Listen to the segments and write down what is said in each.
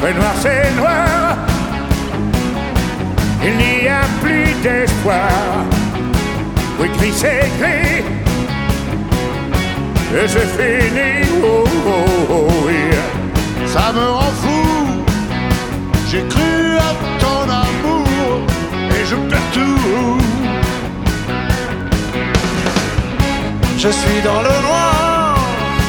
Le noir c'est noir, il n'y a plus d'espoir. Oui, gris c'est gris, et c'est fini. Oh, oh, oh, oui. Ça me rend fou. J'ai cru à ton amour et je perds tout. Je suis dans le noir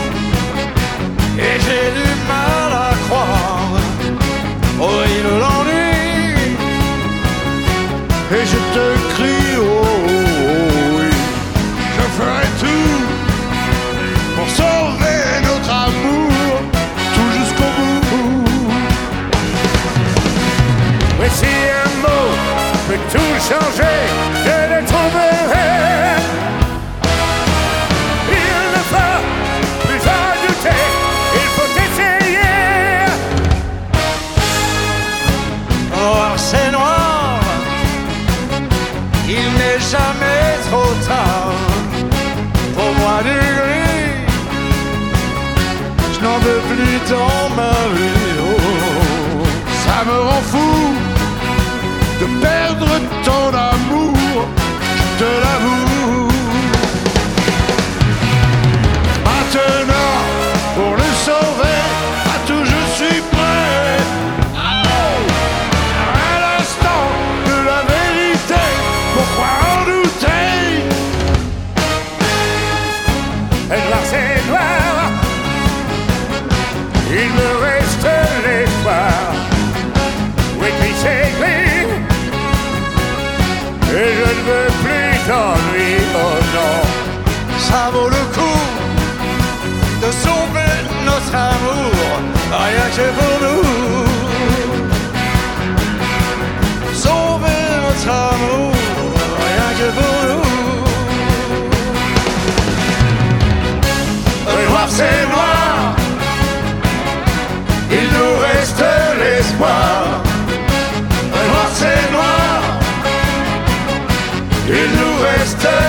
et j'ai du mal à croire. Horrible l'ennui et je te crie oh, oh, oui. Je ferai tout pour sauver notre amour, tout jusqu'au bout. Mais si un mot peut tout changer, je le trouverai. Il ne faut plus en douter, il faut essayer. Noir c'est noir, il n'est jamais trop tard. Pour moi du gris, je n'en veux plus dans ma vie. Oh, ça me rend fou de perdre ton amour, je te l'avoue. Maintenant, pour le sauver, à tout je suis prêt. À l'instant de la vérité, pourquoi en douter? Le noir c'est noir, il me reste l'espoir. Oui, gris c'est gris, et je ne veux plus d'ennui, oh non. Ça vaut le coup de sauver notre amour, rien que pour nous. Sauver notre amour, rien que pour nous. Le noir c'est noir, il nous reste l'espoir. Le noir c'est noir, il nous reste